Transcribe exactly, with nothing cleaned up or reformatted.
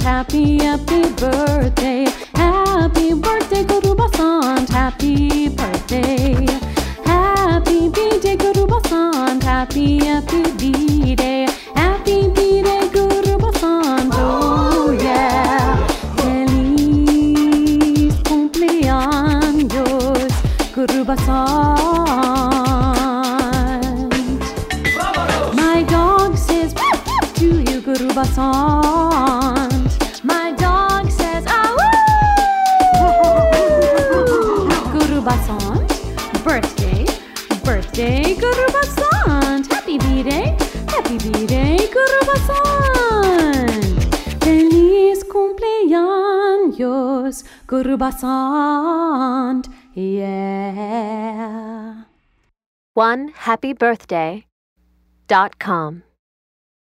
Happy, happy birthday. Happy birthday, Guru Basant. Happy birthday. Happy B-Day, Guru Basant. Happy, happy B-Day. Happy B-Day, Guru Basant. Oh yeah. Feliz cumpleaños, Guru Basant. My dog says to you, Guru Basant. My dog says ah woo. Guru Basant, birthday, birthday, Guru Basant. Happy B-Day, happy B-Day, Guru Basant. Feliz cumpleaños, Guru Basant. Yeah. one happy birthday dot com